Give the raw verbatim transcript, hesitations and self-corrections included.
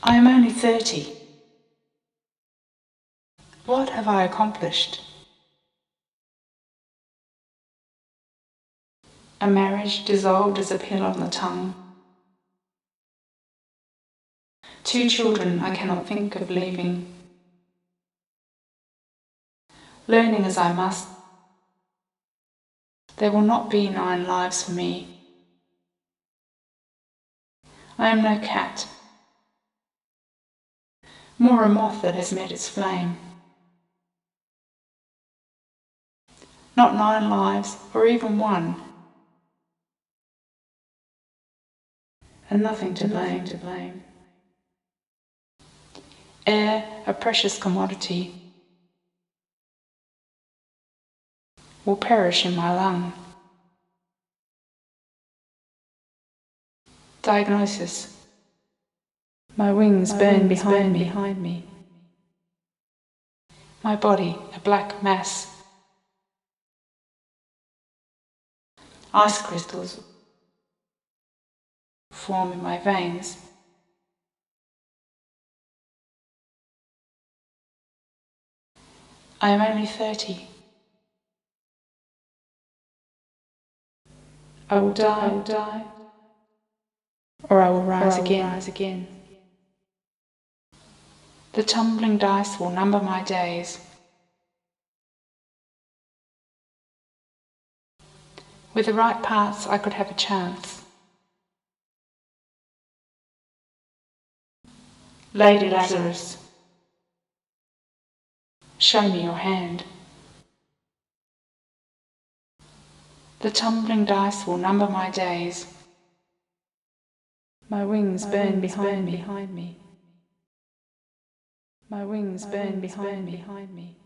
I am only thirty. What have I accomplished? A marriage dissolved as a pill on the tongue. Two children I cannot think of leaving. Learning as I must, there will not be nine lives for me. I am no cat, more a moth that has met its flame. Not nine lives, or even one, and nothing to blame. To blame. Air, a precious commodity, will perish in my lung. Diagnosis. My wings my burn, wings behind, burn me. behind me. My body, a black mass. Ice crystals form in my veins. I am only thirty. I will die, I will die, or I will rise, I will again. rise again. The tumbling dice will number my days. With the right parts, I could have a chance. Lady Lazarus, show me your hand. The tumbling dice will number my days. My wings my burn, wings behind, burn me. behind me. My wings my burn wings behind, burn me. behind me.